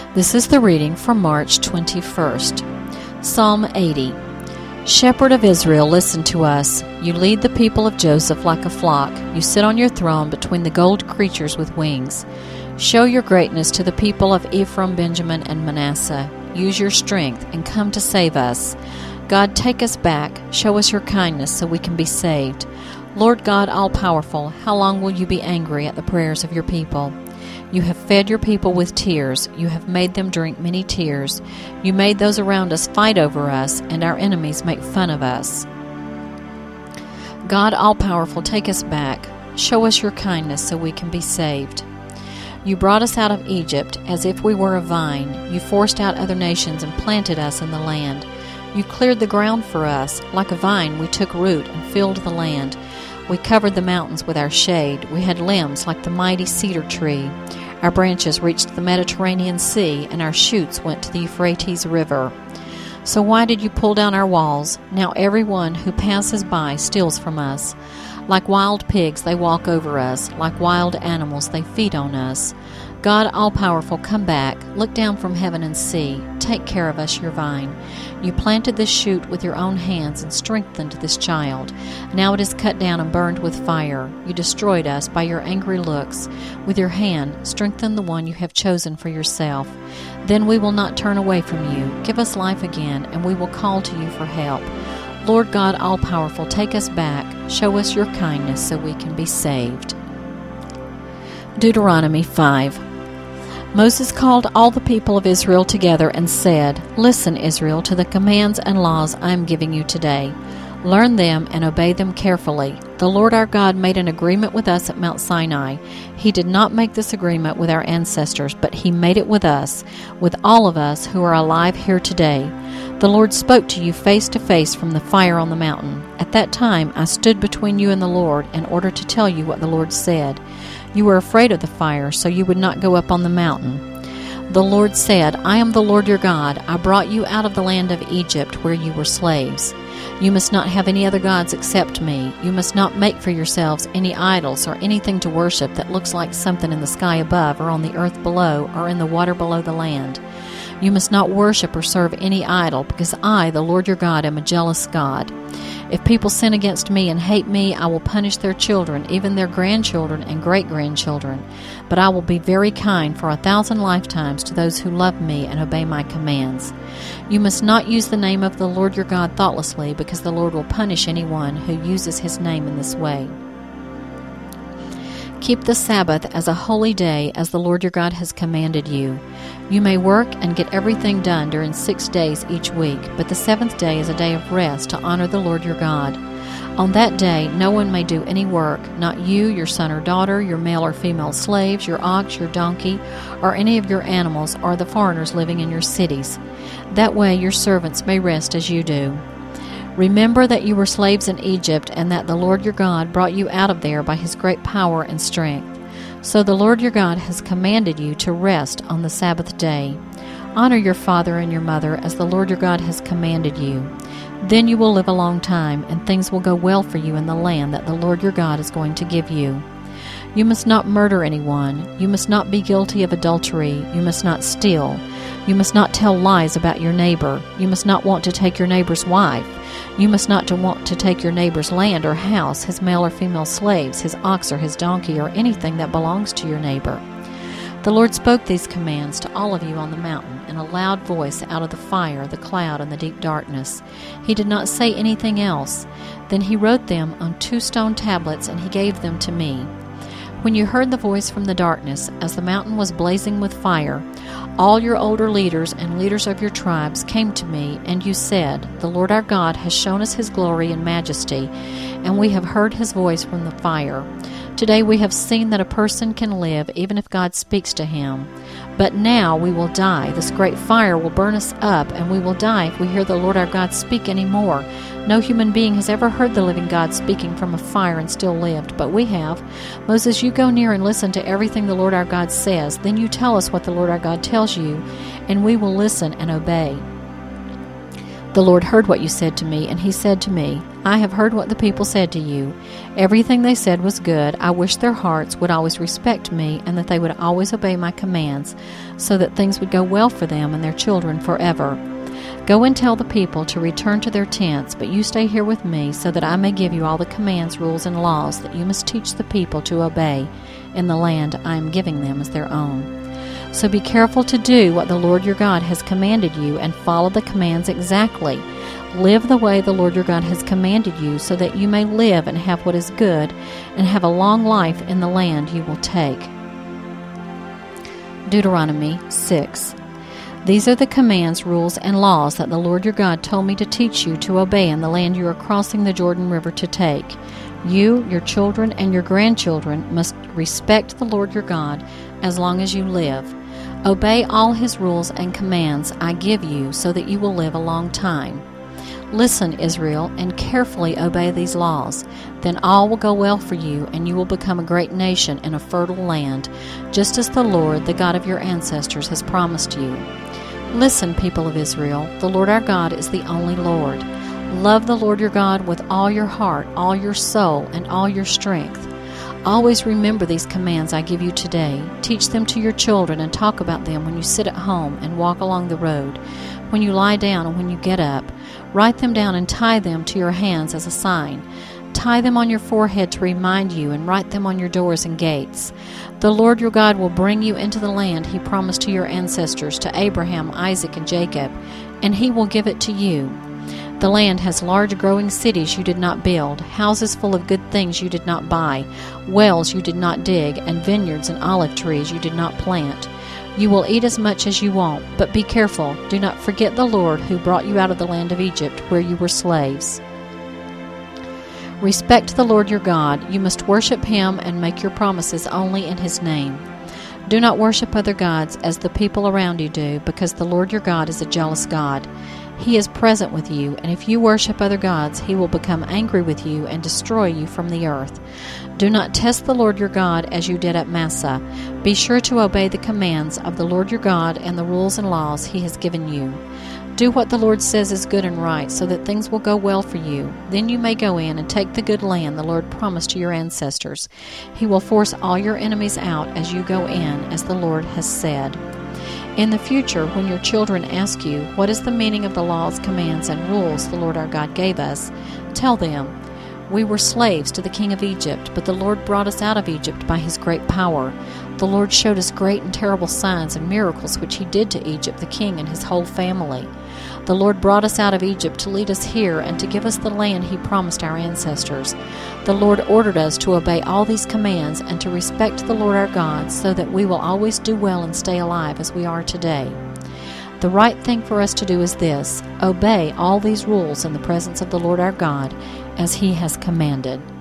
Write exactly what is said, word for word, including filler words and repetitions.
This is the reading for March twenty-first. Psalm eighty. Shepherd of Israel, listen to us. You lead the people of Joseph like a flock. You sit on your throne between the gold creatures with wings. Show your greatness to the people of Ephraim, Benjamin, and Manasseh. Use your strength and come to save us. God, take us back. Show us your kindness so we can be saved. Lord God, all-powerful, how long will you be angry at the prayers of your people? You have fed your people with tears. You have made them drink many tears. You made those around us fight over us, and our enemies make fun of us. God, all-powerful, take us back. Show us your kindness so we can be saved. You brought us out of Egypt as if we were a vine. You forced out other nations and planted us in the land. You cleared the ground for us. Like a vine, we took root and filled the land. We covered the mountains with our shade. We had limbs like the mighty cedar tree. Our branches reached the Mediterranean Sea, and our shoots went to the Euphrates River. So why did you pull down our walls? Now everyone who passes by steals from us. Like wild pigs, they walk over us. Like wild animals, they feed on us. God, all-powerful, come back. Look down from heaven and see. Take care of us, your vine. You planted this shoot with your own hands and strengthened this child. Now it is cut down and burned with fire. You destroyed us by your angry looks. With your hand, strengthen the one you have chosen for yourself. Then we will not turn away from you. Give us life again, and we will call to you for help. Lord God, all-powerful, take us back. Show us your kindness so we can be saved. Deuteronomy five. Moses called all the people of Israel together and said, Listen, Israel, to the commands and laws I am giving you today. Learn them and obey them carefully. The Lord our God made an agreement with us at Mount Sinai. He did not make this agreement with our ancestors, but He made it with us, with all of us who are alive here today. The Lord spoke to you face to face from the fire on the mountain. At that time I stood between you and the Lord in order to tell you what the Lord said. You were afraid of the fire, so you would not go up on the mountain. The Lord said, I am the Lord your God. I brought you out of the land of Egypt, where you were slaves. You must not have any other gods except me. You must not make for yourselves any idols or anything to worship that looks like something in the sky above or on the earth below or in the water below the land. You must not worship or serve any idol, because I, the Lord your God, am a jealous God. If people sin against me and hate me, I will punish their children, even their grandchildren and great-grandchildren. But I will be very kind for a thousand lifetimes to those who love me and obey my commands. You must not use the name of the Lord your God thoughtlessly, because the Lord will punish anyone who uses His name in this way. Keep the Sabbath as a holy day, as the Lord your God has commanded you. You may work and get everything done during six days each week, but the seventh day is a day of rest to honor the Lord your God. On that day, no one may do any work, not you, your son or daughter, your male or female slaves, your ox, your donkey, or any of your animals, or the foreigners living in your cities. That way your servants may rest as you do. Remember that you were slaves in Egypt, and that the Lord your God brought you out of there by His great power and strength. So the Lord your God has commanded you to rest on the Sabbath day. Honor your father and your mother as the Lord your God has commanded you. Then you will live a long time, and things will go well for you in the land that the Lord your God is going to give you. You must not murder anyone. You must not be guilty of adultery. You must not steal. You must not tell lies about your neighbor. You must not want to take your neighbor's wife. You must not to want to take your neighbor's land or house, his male or female slaves, his ox or his donkey, or anything that belongs to your neighbor. The Lord spoke these commands to all of you on the mountain in a loud voice out of the fire, the cloud, and the deep darkness. He did not say anything else. Then He wrote them on two stone tablets, and He gave them to me. When you heard the voice from the darkness, as the mountain was blazing with fire, all your older leaders and leaders of your tribes came to me, and you said, The Lord our God has shown us His glory and majesty, and we have heard His voice from the fire. Today we have seen that a person can live even if God speaks to him. But now we will die. This great fire will burn us up, and we will die if we hear the Lord our God speak any more. No human being has ever heard the living God speaking from a fire and still lived, but we have. Moses, you go near and listen to everything the Lord our God says. Then you tell us what the Lord our God tells you, and we will listen and obey. The Lord heard what you said to me, and he said to me, I have heard what the people said to you. Everything they said was good. I wish their hearts would always respect me, and that they would always obey my commands, so that things would go well for them and their children forever. Go and tell the people to return to their tents, but you stay here with me, so that I may give you all the commands, rules, and laws that you must teach the people to obey in the land I am giving them as their own. So be careful to do what the Lord your God has commanded you, and follow the commands exactly. Live the way the Lord your God has commanded you, so that you may live and have what is good, and have a long life in the land you will take. Deuteronomy six. These are the commands, rules, and laws that the Lord your God told me to teach you to obey in the land you are crossing the Jordan River to take. You, your children, and your grandchildren must respect the Lord your God as long as you live. Obey all his rules and commands I give you, so that you will live a long time. Listen, Israel, and carefully obey these laws. Then all will go well for you, and you will become a great nation in a fertile land, just as the Lord, the God of your ancestors, has promised you. Listen, people of Israel, the Lord our God is the only Lord. Love the Lord your God with all your heart, all your soul, and all your strength. Always remember these commands I give you today. Teach them to your children and talk about them when you sit at home and walk along the road, when you lie down and when you get up. Write them down and tie them to your hands as a sign. Tie them on your forehead to remind you, and write them on your doors and gates. The Lord your God will bring you into the land he promised to your ancestors, to Abraham, Isaac, and Jacob, and he will give it to you. The land has large growing cities you did not build, houses full of good things you did not buy, wells you did not dig, and vineyards and olive trees you did not plant. You will eat as much as you want, but be careful. Do not forget the Lord who brought you out of the land of Egypt, where you were slaves. Respect the Lord your God. You must worship him and make your promises only in his name. Do not worship other gods as the people around you do, because the Lord your God is a jealous God. He is present with you, and if you worship other gods, he will become angry with you and destroy you from the earth. Do not test the Lord your God as you did at Massah. Be sure to obey the commands of the Lord your God and the rules and laws he has given you. Do what the Lord says is good and right, so that things will go well for you. Then you may go in and take the good land the Lord promised to your ancestors. He will force all your enemies out as you go in, as the Lord has said. In the future, when your children ask you, what is the meaning of the laws, commands, and rules the Lord our God gave us, tell them, we were slaves to the king of Egypt, but the Lord brought us out of Egypt by his great power. The Lord showed us great and terrible signs and miracles which he did to Egypt, the king and his whole family. The Lord brought us out of Egypt to lead us here and to give us the land he promised our ancestors. The Lord ordered us to obey all these commands and to respect the Lord our God, so that we will always do well and stay alive as we are today. The right thing for us to do is this: obey all these rules in the presence of the Lord our God, as he has commanded.